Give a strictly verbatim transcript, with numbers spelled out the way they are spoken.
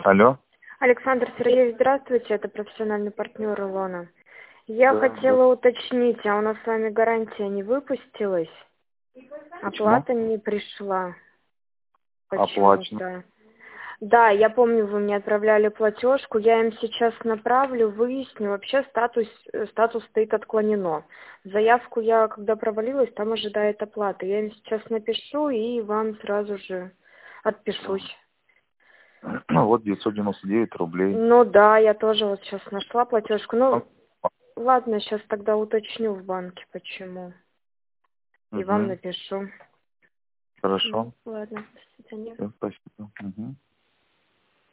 Алло. Александр Сергеевич, здравствуйте, это профессиональный партнер Илона. Я Да, хотела уточнить, а у нас с вами гарантия не выпустилась? Почему? Оплата не пришла Оплачено. почему-то. Да, я помню, вы мне отправляли платежку, я им сейчас направлю, выясню. Вообще статус, э, статус стоит отклонено. Заявку я, когда провалилась, там ожидает оплаты. Я им сейчас напишу и вам сразу же отпишусь. Ну, вот девятьсот девяносто девять рублей. Ну да, я тоже вот сейчас нашла платежку. Ну, ладно, сейчас тогда уточню в банке, почему. И вам Угу. напишу. Хорошо. Ну, ладно, до свидания. Всем спасибо. Угу.